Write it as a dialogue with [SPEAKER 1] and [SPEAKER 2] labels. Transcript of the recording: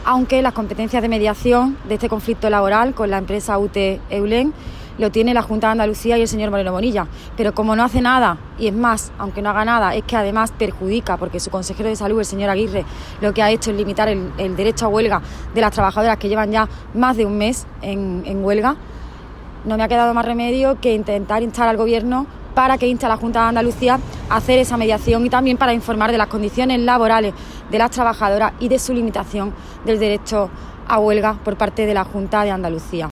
[SPEAKER 1] aunque las competencias de mediación de este conflicto laboral con la empresa UTE Eulen lo tiene la Junta de Andalucía y el señor Moreno Bonilla. Pero como no hace nada, y es más, aunque no haga nada, es que además perjudica, porque su consejero de salud, el señor Aguirre, lo que ha hecho es limitar el derecho a huelga de las trabajadoras que llevan ya más de un mes en huelga, no me ha quedado más remedio que intentar instar al Gobierno para que inste a la Junta de Andalucía a hacer esa mediación y también para informar de las condiciones laborales de las trabajadoras y de su limitación del derecho a huelga por parte de la Junta de Andalucía.